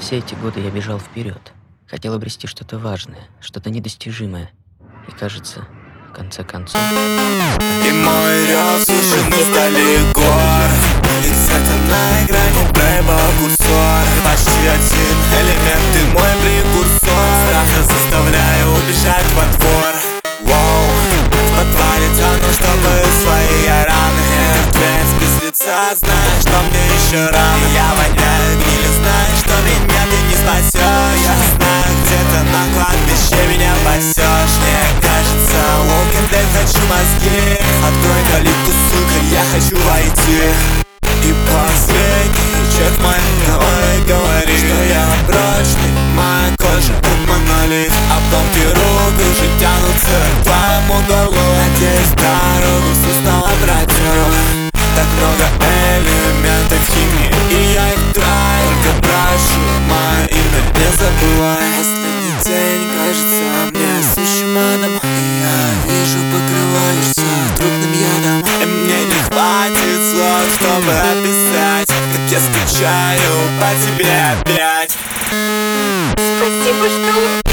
Все эти годы я бежал вперед. Хотел обрести что-то важное, что-то недостижимое. И кажется, в конце концов... И мой рёв слышен издали гор. И где-то на экране проебал курсор. Почти один элемент, ты мой прекурсор. Страха заставляю убежать во двор. Воу, в подвале тяну, чтобы свои раны мертвец без лица, знаешь, что мне еще рано. Я воняю гнилью, знаешь, что меня ты не спасешь. Я знаю, где-то на кладбище меня пасешь. Мне кажется, Walking Dead, хочу мозги. Открой калитку, сука, я хочу войти. И последний чек в моей голове говорит, что я прочный, моя кожа как монолит. Обломки рук уже тянутся к твоему горлу. Надеюсь, дорогу все снова пройдем. Так много элементов химии, и я их траю. Только прошу, мое имя не забывай. Последний день кажется мне сущим адом. И я вижу, покрываешься трупным ядом. И мне не хватит слов, чтобы описать, как я скучаю по тебе опять. Спасибо, что